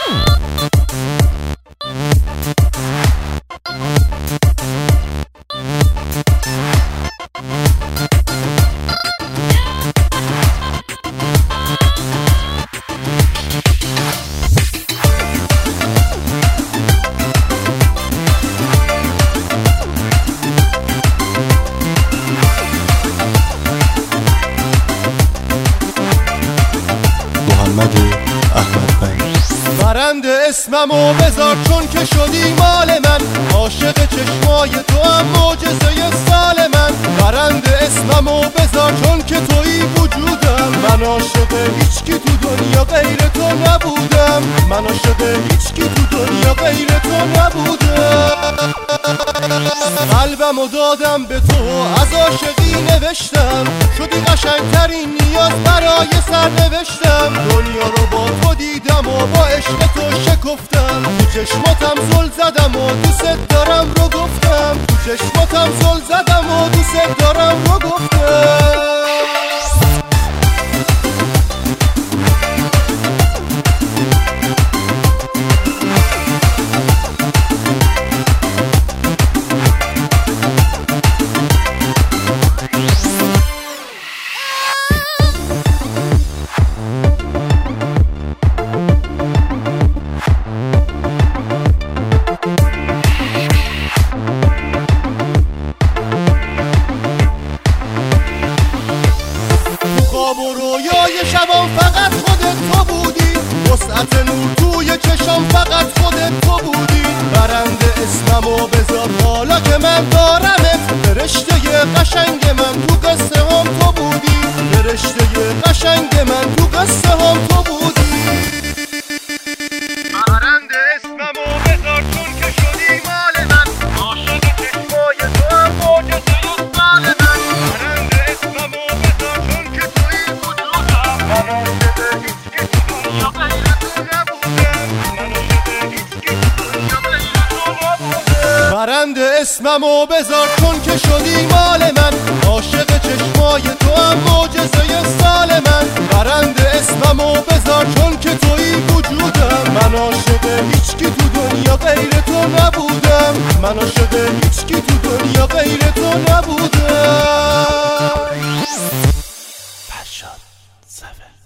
برنده اسممو بذار چون که شدی مال من، عاشق چشمای تو هم معجزه سال من. برنده اسممو بذار چون که تویی وجودم، من عاشق هیچکی تو دنیا غیر تو نبودم، من عاشق هیچکی تو دنیا غیر تو نبودم. قلبمو دادم به تو، از عاشقی نوشتم، شدی قشنگترین نیاز برای سرنوشتم. دنیا رو با تو دیدم و با عشق تو شکفتم، تو چشماتم زل زدم و دوست دارم رو گفتم، تو چشماتم زل زدم و دوست دارم رو گفتم. خواب و رویای شبام فقط خودت تو بودی، وسعت نور توی چشام فقط خودت تو بودی. برنده اسممو بذار حالا که من دارمت، فرشته قشنگ من تو قصه هم تو بودی، فرشته قشنگ من تو قصه هم تو بودی. برنده اسممو بذار چون که شدی مال من، عاشق چشمای تو هم معجزه سال من. برنده اسممو بذار چون که تویی وجودم، من عاشق هیچکی تو دنیا غیر تو نبودم، من عاشق هیچکی تو دنیا غیر تو نبودم. برنده اسممو بذار چون که شدی مال من، عاشق چشمای تو هم معجزه سال من. برنده اسممو بذار چون که تویی وجودم، من عاشق هیچکی تو دنیا غیر تو نبودم، من عاشق هیچکی تو دنیا غیر تو نبودم. فرشاد 7